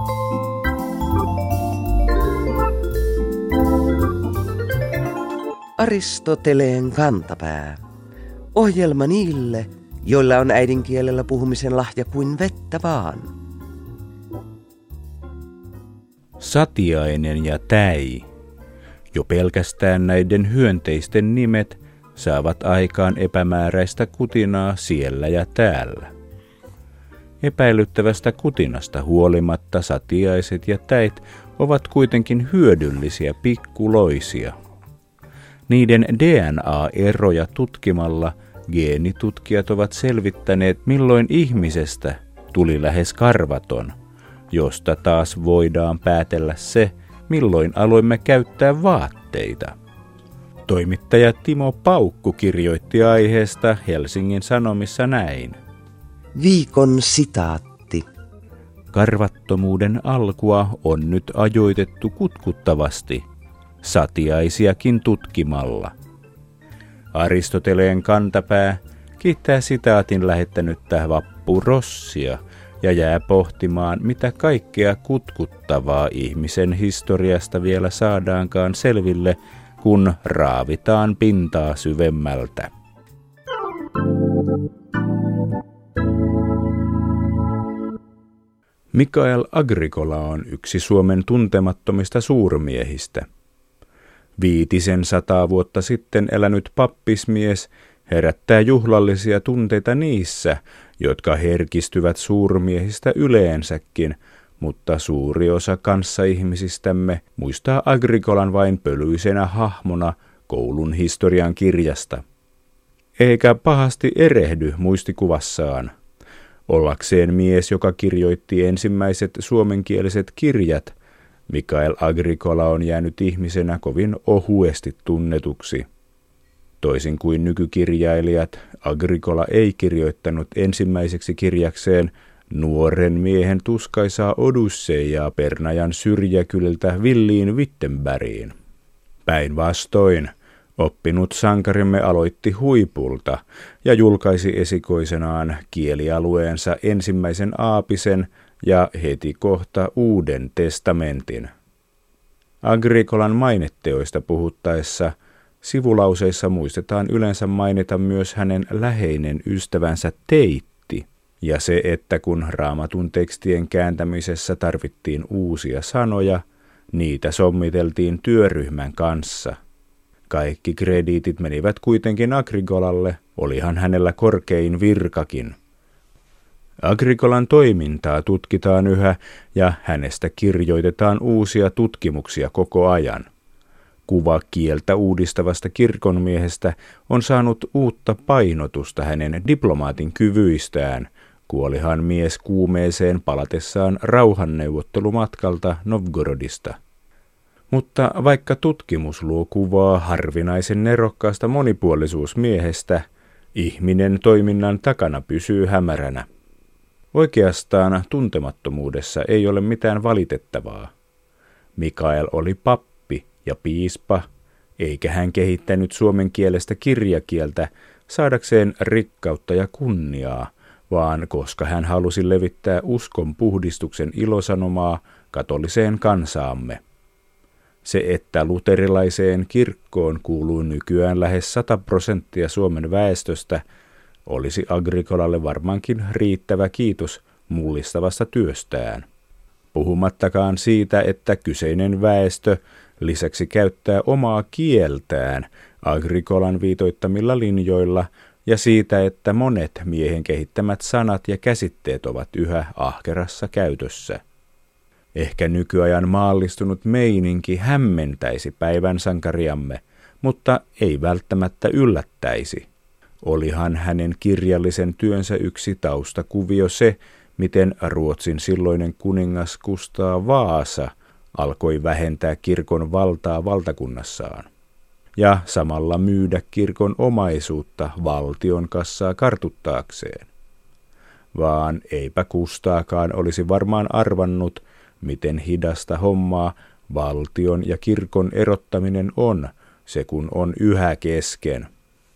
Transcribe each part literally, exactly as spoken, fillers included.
Aristoteleen kantapää. Ohjelma niille, joilla on äidinkielellä puhumisen lahja kuin vettä vaan. Satiainen ja täi. Jo pelkästään näiden hyönteisten nimet saavat aikaan epämääräistä kutinaa siellä ja täällä. Epäilyttävästä kutinasta huolimatta satiaiset ja täit ovat kuitenkin hyödyllisiä pikkuloisia. Niiden D N A-eroja tutkimalla geenitutkijat ovat selvittäneet, milloin ihmisestä tuli lähes karvaton, josta taas voidaan päätellä se, milloin aloimme käyttää vaatteita. Toimittaja Timo Paukku kirjoitti aiheesta Helsingin Sanomissa näin. Viikon sitaatti. Karvattomuuden alkua on nyt ajoitettu kutkuttavasti, satiaisiakin tutkimalla. Aristoteleen kantapää kiittää sitaatin lähettänyttä Vappu Rossia ja jää pohtimaan, mitä kaikkea kutkuttavaa ihmisen historiasta vielä saadaankaan selville, kun raavitaan pintaa syvemmältä. Mikael Agricola on yksi Suomen tuntemattomista suurmiehistä. Viitisen sataa vuotta sitten elänyt pappismies herättää juhlallisia tunteita niissä, jotka herkistyvät suurmiehistä yleensäkin, mutta suuri osa kanssaihmisistämme muistaa Agricolan vain pölyisenä hahmona koulun historian kirjasta. Eikä pahasti erehdy muistikuvassaan. Ollakseen mies, joka kirjoitti ensimmäiset suomenkieliset kirjat, Mikael Agricola on jäänyt ihmisenä kovin ohuesti tunnetuksi. Toisin kuin nykykirjailijat, Agricola ei kirjoittanut ensimmäiseksi kirjakseen nuoren miehen tuskaisaa Odysseijaa Pernajan syrjäkyliltä villiin Wittenbergiin. Päinvastoin, oppinut sankarimme aloitti huipulta ja julkaisi esikoisenaan kielialueensa ensimmäisen aapisen ja heti kohta Uuden testamentin. Agricolan mainetteoista puhuttaessa sivulauseissa muistetaan yleensä mainita myös hänen läheinen ystävänsä Teitti ja se, että kun Raamatun tekstien kääntämisessä tarvittiin uusia sanoja, niitä sommiteltiin työryhmän kanssa. Kaikki krediitit menivät kuitenkin Agricolalle, olihan hänellä korkein virkakin. Agricolan toimintaa tutkitaan yhä ja hänestä kirjoitetaan uusia tutkimuksia koko ajan. Kuva kieltä uudistavasta kirkonmiehestä on saanut uutta painotusta hänen diplomaatin kyvyistään, kuolihan mies kuumeeseen palatessaan rauhanneuvottelumatkalta Novgorodista. Mutta vaikka tutkimus luo kuvaa harvinaisen nerokkaasta monipuolisuusmiehestä, ihminen toiminnan takana pysyy hämäränä. Oikeastaan tuntemattomuudessa ei ole mitään valitettavaa. Mikael oli pappi ja piispa, eikä hän kehittänyt suomen kielestä kirjakieltä saadakseen rikkautta ja kunniaa, vaan koska hän halusi levittää uskon puhdistuksen ilosanomaa katoliseen kansaamme. Se, että luterilaiseen kirkkoon kuuluu nykyään lähes sata prosenttia Suomen väestöstä, olisi Agricolalle varmaankin riittävä kiitos mullistavasta työstään. Puhumattakaan siitä, että kyseinen väestö lisäksi käyttää omaa kieltään Agricolan viitoittamilla linjoilla ja siitä, että monet miehen kehittämät sanat ja käsitteet ovat yhä ahkerassa käytössä. Ehkä nykyajan maallistunut meininki hämmentäisi päivän sankariamme, mutta ei välttämättä yllättäisi. Olihan hänen kirjallisen työnsä yksi taustakuvio se, miten Ruotsin silloinen kuningas Kustaa Vaasa alkoi vähentää kirkon valtaa valtakunnassaan ja samalla myydä kirkon omaisuutta valtion kassaa kartuttaakseen. Vaan eipä Kustaakaan olisi varmaan arvannut, miten hidasta hommaa valtion ja kirkon erottaminen on, se kun on yhä kesken.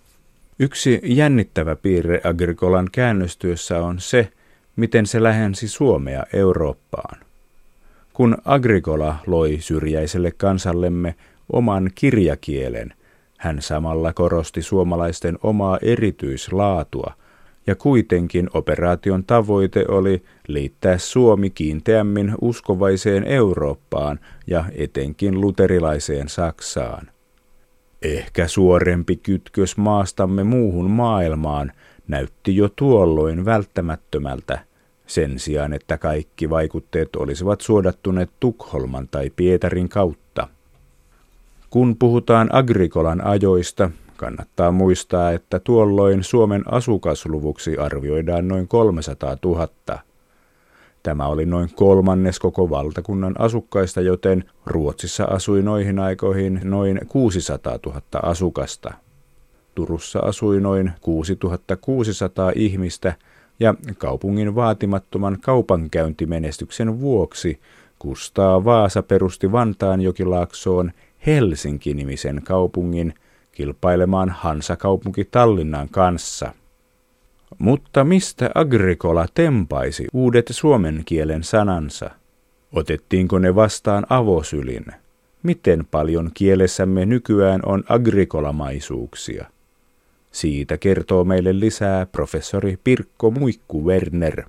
Yksi jännittävä piirre Agricolan käännöstyössä on se, miten se lähensi Suomea Eurooppaan. kun Agricola loi syrjäiselle kansallemme oman kirjakielen, hän samalla korosti suomalaisten omaa erityislaatua, ja kuitenkin operaation tavoite oli liittää Suomi kiinteämmin uskovaiseen Eurooppaan ja etenkin luterilaiseen Saksaan. Ehkä suorempi kytkös maastamme muuhun maailmaan näytti jo tuolloin välttämättömältä, sen sijaan että kaikki vaikutteet olisivat suodattuneet Tukholman tai Pietarin kautta. Kun puhutaan Agricolan ajoista, kannattaa muistaa, että tuolloin Suomen asukasluvuksi arvioidaan noin kolmesataatuhatta. Tämä oli noin kolmannes koko valtakunnan asukkaista, joten Ruotsissa asui noihin aikoihin noin kuusisataatuhatta asukasta. Turussa asui noin kuusituhattakuusisataa ihmistä ja kaupungin vaatimattoman kaupankäyntimenestyksen vuoksi Kustaa Vaasa perusti Vantaanjokilaaksoon Helsinki-nimisen kaupungin kilpailemaan Hansa-kaupunki Tallinnan kanssa. Mutta mistä Agricola tempaisi uudet suomen kielen sanansa? Otettiinko ne vastaan avosylin? Miten paljon kielessämme nykyään on agrikolamaisuuksia? Siitä kertoo meille lisää professori Pirkko Muikku-Werner.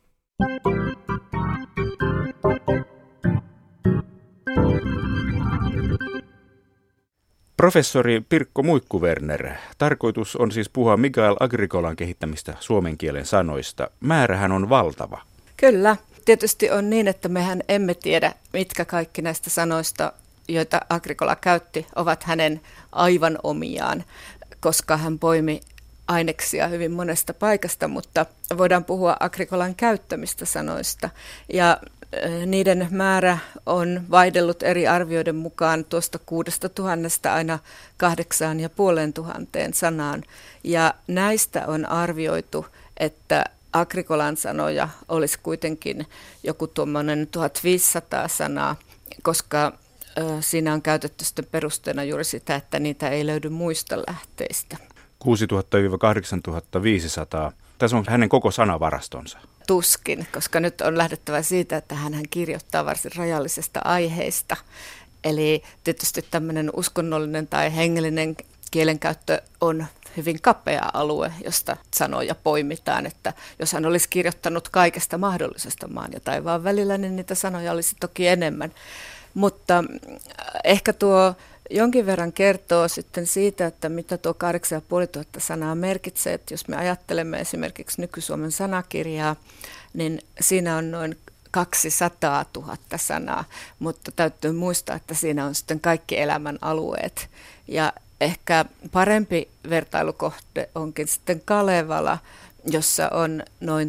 Professori Pirkko Muikku-Werner, tarkoitus on siis puhua Mikael Agricolan kehittämistä suomen kielen sanoista. Määrähän on valtava. Kyllä. Tietysti on niin, että mehän emme tiedä, mitkä kaikki näistä sanoista, joita Agricola käytti, ovat hänen aivan omiaan, koska hän poimi aineksia hyvin monesta paikasta, mutta voidaan puhua Agricolan käyttämistä sanoista. Ja niiden määrä on vaihdellut eri arvioiden mukaan tuosta kuudesta tuhannesta aina kahdeksaan ja puoleen tuhanteen sanaan. Ja näistä on arvioitu, että Agricolan sanoja olisi kuitenkin joku tuommoinen tuhatviisisataa sanaa, koska ö, siinä on käytetty sitten perusteena juuri sitä, että niitä ei löydy muista lähteistä. kuusituhatta kahdeksantuhatta viisisataa. Tässä on hänen koko sanavarastonsa. Tuskin, koska nyt on lähdettävä siitä, että hän kirjoittaa varsin rajallisesta aiheesta. Eli tietysti tämmöinen uskonnollinen tai hengellinen kielenkäyttö on hyvin kapea alue, josta sanoja poimitaan. Että jos hän olisi kirjoittanut kaikesta mahdollisesta maan ja taivaan välillä, niin niitä sanoja olisi toki enemmän. Mutta ehkä tuo jonkin verran kertoo sitten siitä, että mitä tuo kahdeksan ja puoli tuhatta sanaa merkitsee. Että jos me ajattelemme esimerkiksi nyky-Suomen sanakirjaa, niin siinä on noin kaksisataatuhatta sanaa, mutta täytyy muistaa, että siinä on sitten kaikki elämän alueet. Ja ehkä parempi vertailukohde onkin sitten Kalevala, jossa on noin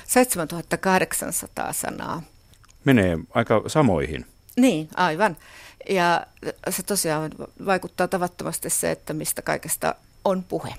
seitsemäntuhattakahdeksansataa sanaa. Menee aika samoihin. Niin, aivan. Ja se tosiaan vaikuttaa tavattomasti se, että mistä kaikesta on puhe.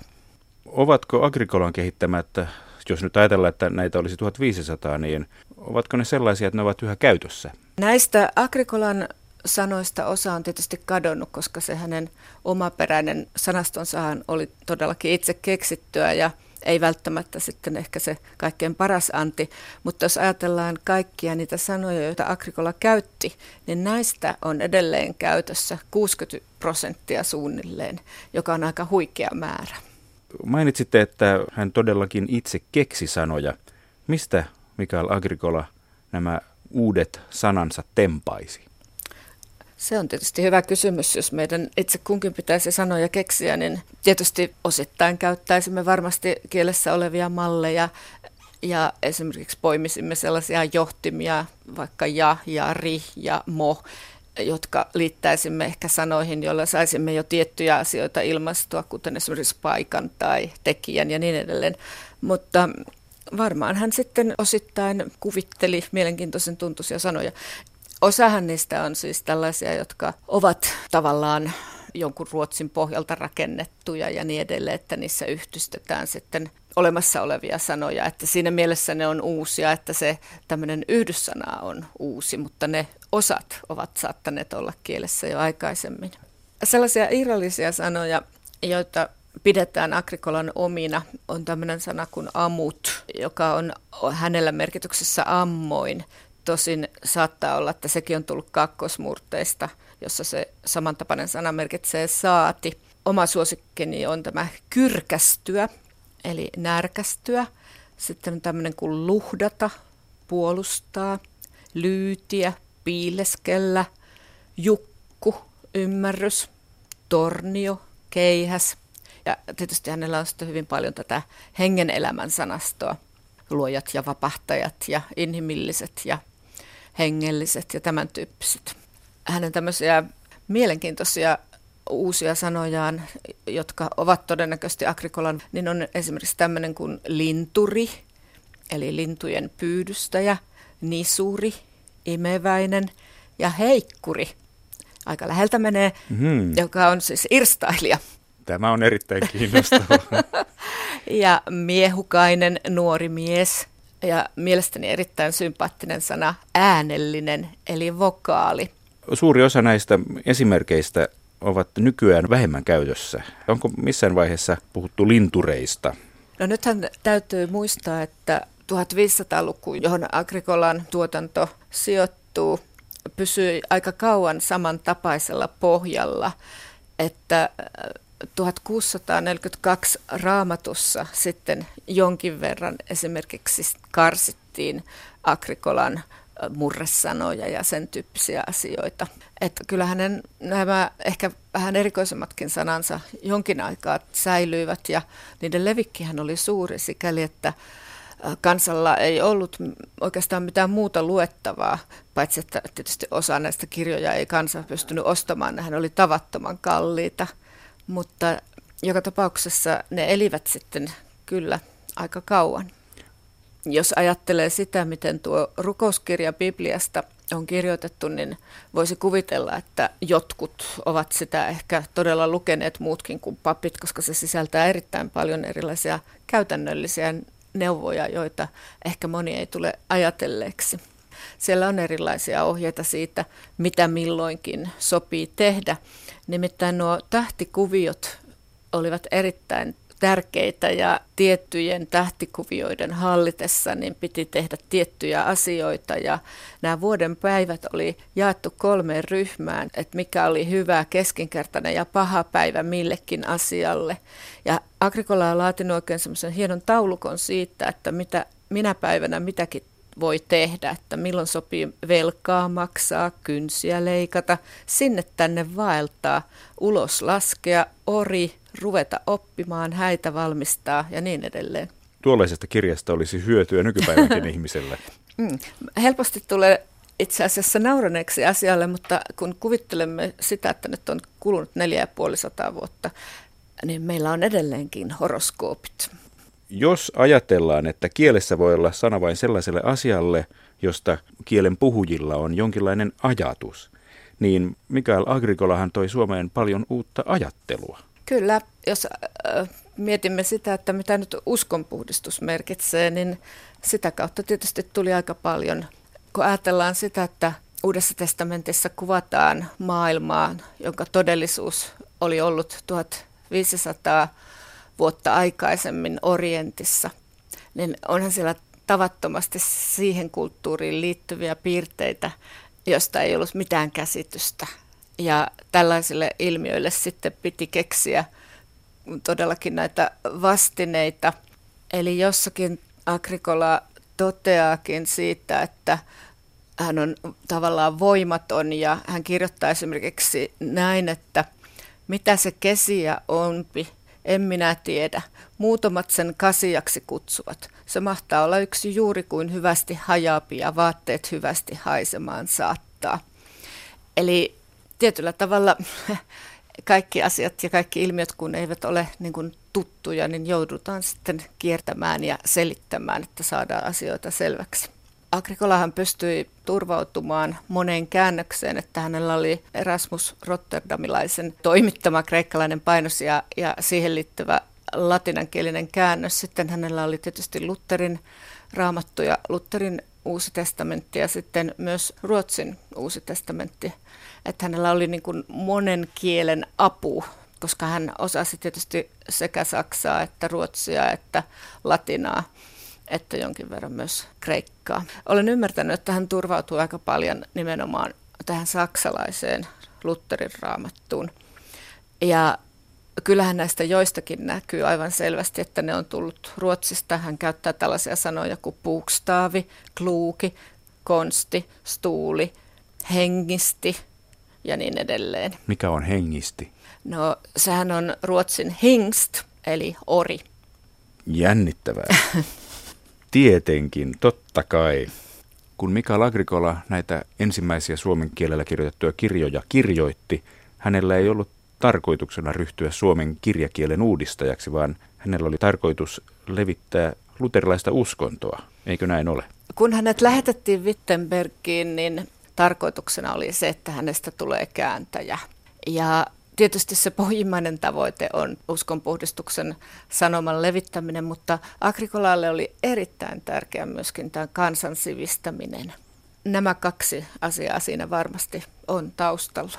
Ovatko Agricolan kehittämät, jos nyt ajatellaan, että näitä olisi tuhatviisisataa, niin ovatko ne sellaisia, että ne ovat yhä käytössä? Näistä Agricolan sanoista osa on tietysti kadonnut, koska se hänen omaperäinen sanastonsahan oli todellakin itse keksittyä ja ei välttämättä sitten ehkä se kaikkein paras anti, mutta jos ajatellaan kaikkia niitä sanoja, joita Agricola käytti, niin näistä on edelleen käytössä kuusikymmentä prosenttia suunnilleen, joka on aika huikea määrä. Mainitsitte, että hän todellakin itse keksi sanoja. Mistä Mikael Agricola nämä uudet sanansa tempaisi? Se on tietysti hyvä kysymys, jos meidän itse kunkin pitäisi sanoja keksiä, niin tietysti osittain käyttäisimme varmasti kielessä olevia malleja ja esimerkiksi poimisimme sellaisia johtimia, vaikka ja, ja, ri ja mo, jotka liittäisimme ehkä sanoihin, joilla saisimme jo tiettyjä asioita ilmaistua, kuten esimerkiksi paikan tai tekijän ja niin edelleen, mutta varmaan hän sitten osittain kuvitteli mielenkiintoisen tuntuisia sanoja. Osahan niistä on siis tällaisia, jotka ovat tavallaan jonkun ruotsin pohjalta rakennettuja ja niin edelleen, että niissä yhdistetään sitten olemassa olevia sanoja. Että siinä mielessä ne on uusia, että se tämmöinen yhdyssana on uusi, mutta ne osat ovat saattaneet olla kielessä jo aikaisemmin. Sellaisia irrallisia sanoja, joita pidetään Agricolan omina, on tämmöinen sana kuin amut, joka on hänellä merkityksessä ammoin Tosin saattaa olla, että sekin on tullut kakkosmurteista, jossa se samantapainen sana merkitsee saati. Oma suosikkini on tämä kyrkästyä, eli närkästyä. Sitten on tämmöinen kuin luhdata, puolustaa, lyytiä, piileskellä, jukku, ymmärrys, tornio, keihäs. Ja tietysti hänellä on sitten hyvin paljon tätä hengen elämän sanastoa. Luojat ja vapahtajat ja inhimilliset ja hengelliset ja tämän tyyppiset. Hänen tämmöisiä mielenkiintoisia uusia sanojaan, jotka ovat todennäköisesti Agricolan, niin on esimerkiksi tämmöinen kuin linturi, eli lintujen pyydystäjä, nisuri, imeväinen ja heikkuri. Aika läheltä menee, mm-hmm. joka on siis irstailija. Tämä on erittäin kiinnostavaa. Ja miehukainen nuori mies ja mielestäni erittäin sympaattinen sana äänellinen eli vokaali. Suuri osa näistä esimerkkeistä ovat nykyään vähemmän käytössä. Onko missään vaiheessa puhuttu lintureista? No nythän täytyy muistaa, että tuhatviisisataaluku, johon Agricolan tuotanto sijoittuu, pysyi aika kauan samantapaisella pohjalla, että tuhatkuusisataaneljäkymmentäkaksi Raamatussa sitten jonkin verran esimerkiksi karsittiin Agricolan murresanoja ja sen tyyppisiä asioita. Että kyllä hänen nämä ehkä vähän erikoisemmatkin sanansa jonkin aikaa säilyivät ja niiden levikkihän oli suuri sikäli, että kansalla ei ollut oikeastaan mitään muuta luettavaa, paitsi että tietysti osa näistä kirjoja ei kansa pystynyt ostamaan, nehän oli tavattoman kalliita. Mutta joka tapauksessa ne elivät sitten kyllä aika kauan. Jos ajattelee sitä, miten tuo rukouskirja Bibliasta on kirjoitettu, niin voisi kuvitella, että jotkut ovat sitä ehkä todella lukeneet muutkin kuin papit, koska se sisältää erittäin paljon erilaisia käytännöllisiä neuvoja, joita ehkä moni ei tule ajatelleeksi. Siellä on erilaisia ohjeita siitä, mitä milloinkin sopii tehdä. Nimittäin nuo tähtikuviot olivat erittäin tärkeitä ja tiettyjen tähtikuvioiden hallitessa niin piti tehdä tiettyjä asioita. Ja nämä vuoden päivät oli jaettu kolmeen ryhmään, että mikä oli hyvä, keskinkertainen ja paha päivä millekin asialle. Ja Agricola on laatinut oikein semmoisen hienon taulukon siitä, että mitä, minä päivänä mitäkin voi tehdä, että milloin sopii velkaa maksaa, kynsiä leikata, sinne tänne vaeltaa, ulos laskea, ori, ruveta oppimaan, häitä valmistaa ja niin edelleen. Tuollaisesta kirjasta olisi hyötyä nykypäivänkin ihmiselle. Mm. Helposti tulee itse asiassa nauraneeksi asialle, mutta kun kuvittelemme sitä, että nyt on kulunut neljä ja puoli sataa vuotta, niin meillä on edelleenkin horoskoopit. Jos ajatellaan, että kielessä voi olla sana vain sellaiselle asialle, josta kielen puhujilla on jonkinlainen ajatus, niin Mikael Agricolahan toi Suomeen paljon uutta ajattelua. Kyllä, jos äh, mietimme sitä, että mitä nyt uskonpuhdistus merkitsee, niin sitä kautta tietysti tuli aika paljon. Kun ajatellaan sitä, että Uudessa testamentissa kuvataan maailmaa, jonka todellisuus oli ollut tuhatviisisataa vuotta aikaisemmin Orientissa, niin onhan siellä tavattomasti siihen kulttuuriin liittyviä piirteitä, josta ei ollut mitään käsitystä. Ja tällaisille ilmiöille sitten piti keksiä todellakin näitä vastineita. Eli jossakin Agricola toteaakin siitä, että hän on tavallaan voimaton ja hän kirjoittaa esimerkiksi näin, että mitä se kesiä onpi, en minä tiedä. Muutamat sen kasiaksi kutsuvat. Se mahtaa olla yksi juuri kuin hyvästi hajaapi ja vaatteet hyvästi haisemaan saattaa. Eli tietyllä tavalla kaikki asiat ja kaikki ilmiöt, kun eivät ole niin kuin tuttuja, niin joudutaan sitten kiertämään ja selittämään, että saadaan asioita selväksi. Agricolahan pystyi turvautumaan moneen käännökseen, että hänellä oli Erasmus Rotterdamilaisen toimittama kreikkalainen painos ja, ja siihen liittyvä latinankielinen käännös. Sitten hänellä oli tietysti Lutherin raamattu ja Lutherin Uusi testamentti ja sitten myös Ruotsin Uusi testamentti. Että hänellä oli niin kuin monen kielen apu, koska hän osasi tietysti sekä saksaa että ruotsia että latinaa. että jonkin verran myös kreikkaa. Olen ymmärtänyt, että hän turvautuu aika paljon nimenomaan tähän saksalaiseen Lutherin raamattuun. Ja kyllähän näistä joistakin näkyy aivan selvästi, että ne on tullut Ruotsista. Hän käyttää tällaisia sanoja kuin bokstavi, kluuki, konsti, stuuli, hengisti ja niin edelleen. Mikä on hengisti? No sehän on ruotsin hingst, eli ori. Jännittävää. Tietenkin, totta kai. Kun Mikael Agricola näitä ensimmäisiä suomen kielellä kirjoitettuja kirjoja kirjoitti, hänellä ei ollut tarkoituksena ryhtyä suomen kirjakielen uudistajaksi, vaan hänellä oli tarkoitus levittää luterilaista uskontoa. Eikö näin ole? Kun hänet lähetettiin Wittenbergiin, niin tarkoituksena oli se, että hänestä tulee kääntäjä. Ja tietysti se pohjimmainen tavoite on uskonpuhdistuksen sanoman levittäminen, mutta Agricolalle oli erittäin tärkeä myöskin tämä kansan sivistäminen. Nämä kaksi asiaa siinä varmasti on taustalla.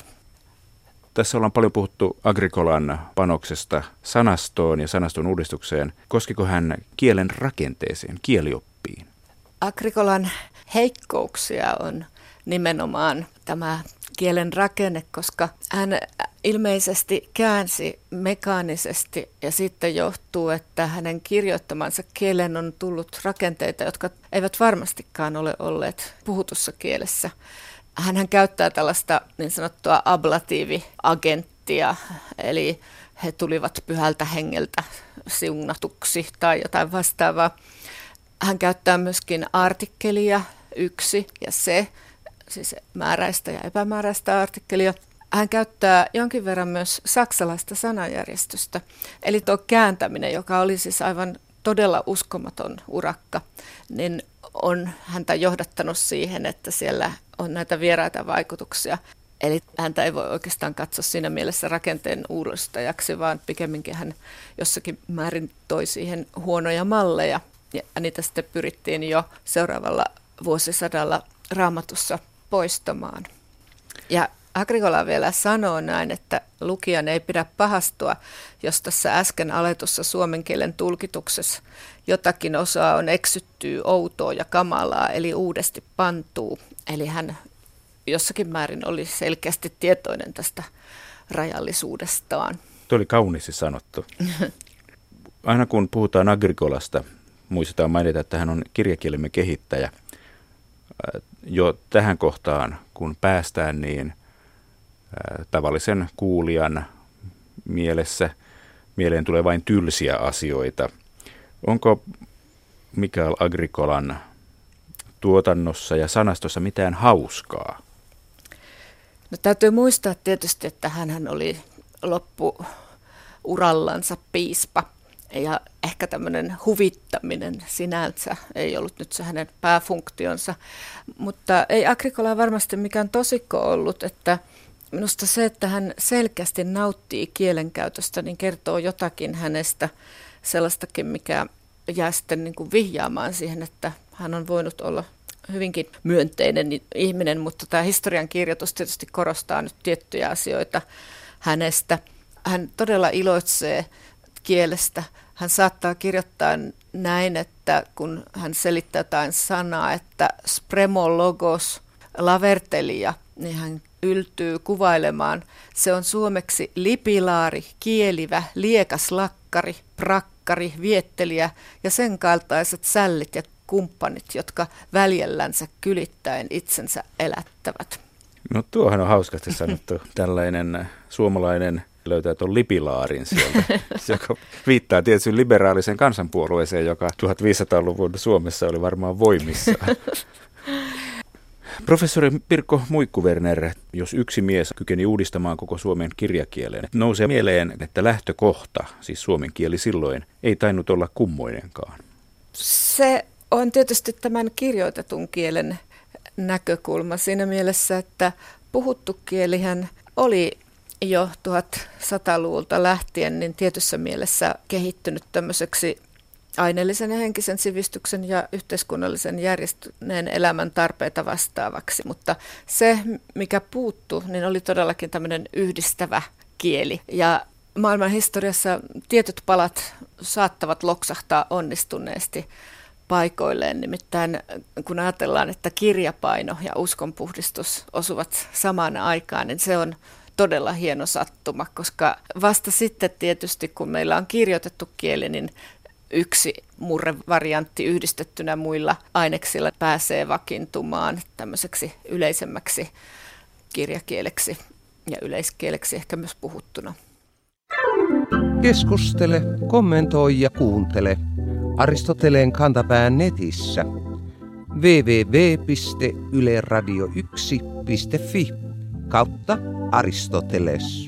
Tässä ollaan paljon puhuttu Agricolan panoksesta sanastoon ja sanaston uudistukseen. Koskiko hän kielen rakenteeseen, kielioppiin? Agricolan heikkouksia on nimenomaan tämä kielen rakenne, koska hän ilmeisesti käänsi mekaanisesti ja sitten johtuu, että hänen kirjoittamansa kielen on tullut rakenteita, jotka eivät varmastikaan ole olleet puhutussa kielessä. Hänhän käyttää tällaista niin sanottua ablatiiviagenttia, eli he tulivat pyhältä hengeltä siunatuksi tai jotain vastaavaa. Hän käyttää myöskin artikkelia yksi ja se, siis määräistä ja epämääräistä artikkelia. Hän käyttää jonkin verran myös saksalaista sanajärjestystä, eli tuo kääntäminen, joka oli siis aivan todella uskomaton urakka, niin on häntä johdattanut siihen, että siellä on näitä vieraita vaikutuksia. Eli häntä ei voi oikeastaan katsoa siinä mielessä rakenteen uudistajaksi, vaan pikemminkin hän jossakin määrin toi siihen huonoja malleja. Ja niitä sitten pyrittiin jo seuraavalla vuosisadalla Raamatussa poistamaan. Ja Agricola vielä sanoo näin, että lukijan ei pidä pahastua, jos tässä äsken aletussa suomen kielen tulkituksessa jotakin osaa on eksyttyy, outoa ja kamalaa, eli uudesti pantuu. Eli hän jossakin määrin oli selkeästi tietoinen tästä rajallisuudestaan. Tuo oli kauniisti sanottu. Aina kun puhutaan Agricolasta, muistetaan mainita, että hän on kirjakielemme kehittäjä. Jo tähän kohtaan, kun päästään, niin tavallisen kuulijan mielessä mieleen tulee vain tylsiä asioita. Onko Mikael Agricolan tuotannossa ja sanastossa mitään hauskaa? No, täytyy muistaa tietysti, että hän oli loppuurallansa piispa. Ja ehkä tämmöinen huvittaminen sinänsä ei ollut nyt se hänen pääfunktionsa, mutta ei Agricola varmasti mikään tosikko ollut, että minusta se, että hän selkeästi nauttii kielenkäytöstä, niin kertoo jotakin hänestä sellaistakin, mikä jää sitten niin kuin vihjaamaan siihen, että hän on voinut olla hyvinkin myönteinen ihminen, mutta tämä historian kirjoitus tietysti korostaa nyt tiettyjä asioita hänestä. Hän todella iloitsee kielestä. Hän saattaa kirjoittaa näin, että kun hän selittää jotain sanaa, että spremologos lavertelia, niin hän yltyy kuvailemaan. Se on suomeksi lipilaari, kielivä, liekas lakkari, prakkari, viettelijä ja sen kaltaiset sällit ja kumppanit, jotka väljellänsä kylittäen itsensä elättävät. No tuohan on hauskasti sanottu. Tällainen suomalainen löytää tuon lipilaarin sieltä, joka viittaa tietysti liberaaliseen kansanpuolueeseen, joka tuhatviisisataaluvun Suomessa oli varmaan voimissaan. Professori Pirkko Muikku-Werner, jos yksi mies kykeni uudistamaan koko suomen kirjakielen, nousee mieleen, että lähtökohta, siis suomen kieli silloin, ei tainnut olla kummoinenkaan. Se on tietysti tämän kirjoitetun kielen näkökulma siinä mielessä, että puhuttu kielihän oli jo tuhatsataluvulta lähtien niin tietyssä mielessä kehittynyt tämmöiseksi aineellisen ja henkisen sivistyksen ja yhteiskunnallisen järjestyneen elämän tarpeita vastaavaksi, mutta se, mikä puuttui, niin oli todellakin tämmöinen yhdistävä kieli. Ja maailman historiassa tietyt palat saattavat loksahtaa onnistuneesti, paikoilleen. Nimittäin kun ajatellaan, että kirjapaino ja uskonpuhdistus osuvat samaan aikaan, niin se on todella hieno sattuma, koska vasta sitten tietysti, kun meillä on kirjoitettu kieli, niin yksi murrevariantti yhdistettynä muilla aineksilla pääsee vakiintumaan tämmöiseksi yleisemmäksi kirjakieleksi ja yleiskieleksi ehkä myös puhuttuna. Keskustele, kommentoi ja kuuntele Aristoteleen kantapään netissä double-u double-u double-u piste yle radio yksi piste fi kautta Aristoteles.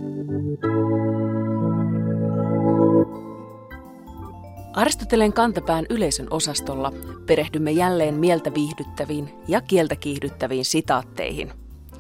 Aristoteleen kantapään yleisön osastolla perehdymme jälleen mieltä viihdyttäviin ja kieltä kiihdyttäviin sitaatteihin.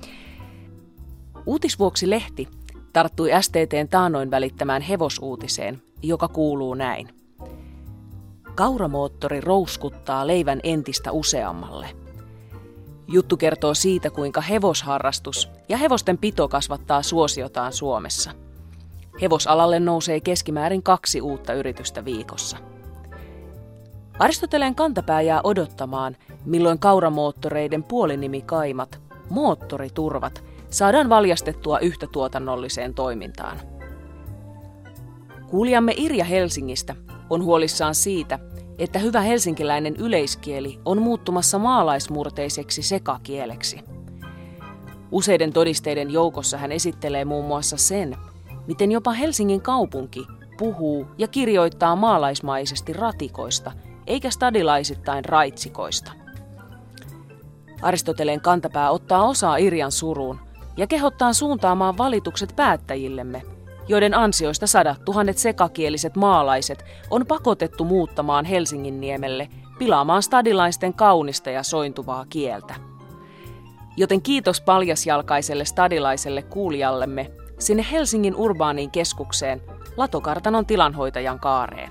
Uutisvuoksi-lehti tarttui S T T:n taannoin välittämään hevosuutiseen, joka kuuluu näin. Kauramoottori rouskuttaa leivän entistä useammalle. Juttu kertoo siitä, kuinka hevosharrastus ja hevosten pito kasvattaa suosiotaan Suomessa. Hevosalalle nousee keskimäärin kaksi uutta yritystä viikossa. Aristoteleen kantapää jää odottamaan, milloin kauramoottoreiden puolinimikaimat, moottoriturvat, saadaan valjastettua yhtä tuotannolliseen toimintaan. Kuulijamme Irja Helsingistä on huolissaan siitä, että hyvä helsinkiläinen yleiskieli on muuttumassa maalaismurteiseksi sekakieleksi. Useiden todisteiden joukossa hän esittelee muun muassa sen, miten jopa Helsingin kaupunki puhuu ja kirjoittaa maalaismaisesti ratikoista, eikä stadilaisittain raitsikoista. Aristoteleen kantapää ottaa osaa Irjan suruun ja kehottaa suuntaamaan valitukset päättäjillemme, joiden ansioista sadat tuhannet sekakieliset maalaiset on pakotettu muuttamaan Helsinginniemelle pilaamaan stadilaisten kaunista ja sointuvaa kieltä. Joten kiitos paljasjalkaiselle stadilaiselle kuulijallemme sinne Helsingin urbaaniin keskukseen Latokartanon tilanhoitajan kaareen.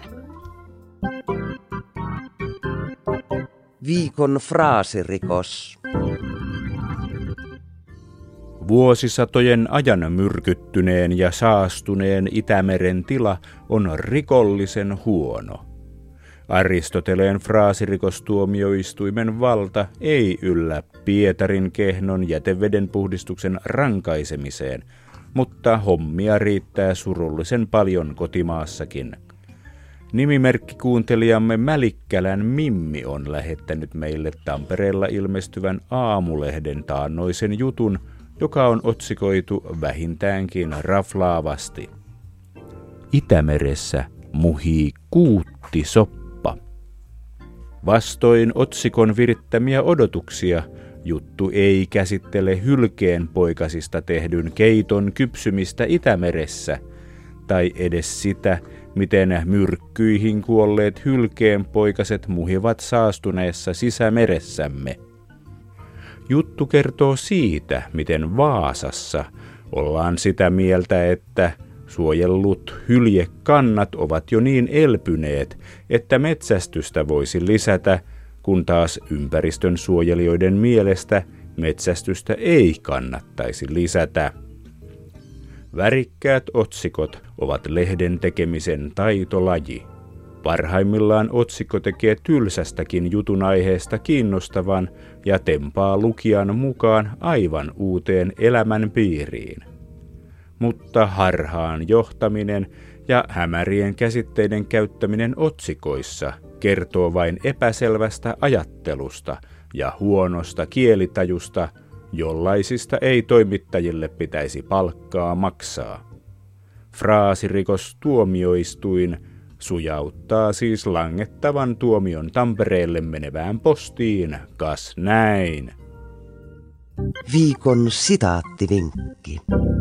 Viikon fraasirikos. Vuosisatojen ajan myrkyttyneen ja saastuneen Itämeren tila on rikollisen huono. Aristoteleen fraasirikostuomioistuimen valta ei yllä Pietarin kehnon jätevedenpuhdistuksen rankaisemiseen, mutta hommia riittää surullisen paljon kotimaassakin. Nimimerkkikuuntelijamme Mälikkälän Mimmi on lähettänyt meille Tampereella ilmestyvän Aamulehden taannoisen jutun, joka on otsikoitu vähintäänkin raflaavasti. Itämeressä muhii kuuttisoppa. Vastoin otsikon virittämiä odotuksia, juttu ei käsittele hylkeenpoikasista tehdyn keiton kypsymistä Itämeressä, tai edes sitä, miten myrkkyihin kuolleet hylkeenpoikaset muhivat saastuneessa sisämeressämme. Juttu kertoo siitä, miten Vaasassa ollaan sitä mieltä, että suojellut hyljekannat ovat jo niin elpyneet, että metsästystä voisi lisätä, kun taas ympäristön suojelijoiden mielestä metsästystä ei kannattaisi lisätä. Värikkäät otsikot ovat lehden tekemisen taitolaji. Parhaimmillaan otsikko tekee tylsästäkin jutun aiheesta kiinnostavan ja tempaa lukijan mukaan aivan uuteen elämän piiriin. Mutta harhaan johtaminen ja hämärien käsitteiden käyttäminen otsikoissa kertoo vain epäselvästä ajattelusta ja huonosta kielitajusta, jollaisista ei toimittajille pitäisi palkkaa maksaa. Fraasirikostuomioistuin sujauttaa siis langettavan tuomion Tampereelle menevään postiin, kas näin. Viikon sitaattivinkki.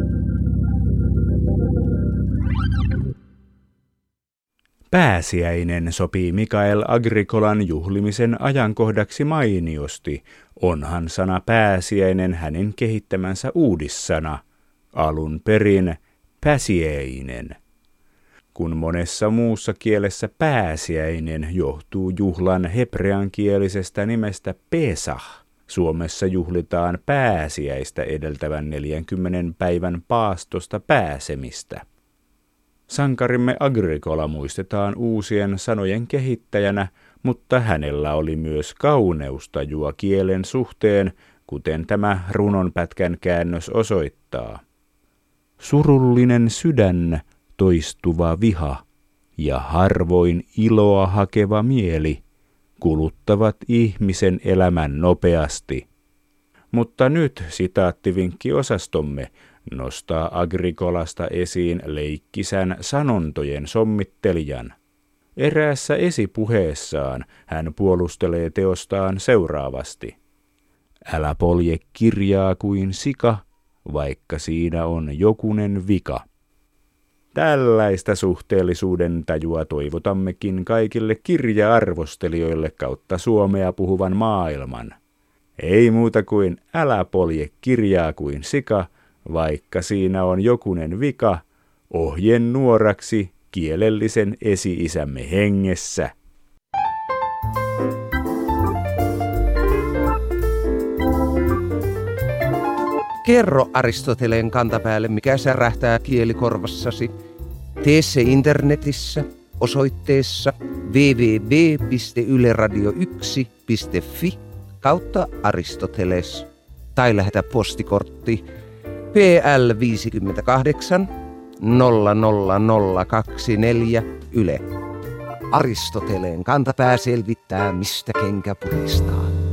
Pääsiäinen sopii Mikael Agricolan juhlimisen ajankohdaksi mainiosti, onhan sana pääsiäinen hänen kehittämänsä uudissana, alun perin pääsiäinen. Kun monessa muussa kielessä pääsiäinen johtuu juhlan hebreankielisestä nimestä Pesach, Suomessa juhlitaan pääsiäistä edeltävän neljänkymmenen päivän paastosta pääsemistä. Sankarimme Agricola muistetaan uusien sanojen kehittäjänä, mutta hänellä oli myös kauneustajua kielen suhteen, kuten tämä runonpätkän käännös osoittaa. Surullinen sydän, toistuva viha ja harvoin iloa hakeva mieli kuluttavat ihmisen elämän nopeasti. Mutta nyt sitaattivinkkiosastomme nostaa Agricolasta esiin leikkisän sanontojen sommittelijan. Eräässä esipuheessaan hän puolustelee teostaan seuraavasti. Älä polje kirjaa kuin sika, vaikka siinä on jokunen vika. Tällaista suhteellisuuden tajua toivotammekin kaikille kirja-arvostelijoille kautta Suomea puhuvan maailman. Ei muuta kuin älä polje kirjaa kuin sika, vaikka siinä on jokunen vika, ohjenuoraksi kielellisen esi-isämme hengessä. Kerro Aristoteleen kantapäälle, mikä särähtää kielikorvassasi. Tee se internetissä osoitteessa double-u double-u double-u piste yle radio yksi piste fi kautta Aristoteles tai lähetä postikortti P L viisikymmentäkahdeksan nolla nolla nolla kaksikymmentäneljä Yle. Aristoteleen kantapää selvittää, mistä kenkä puristaa.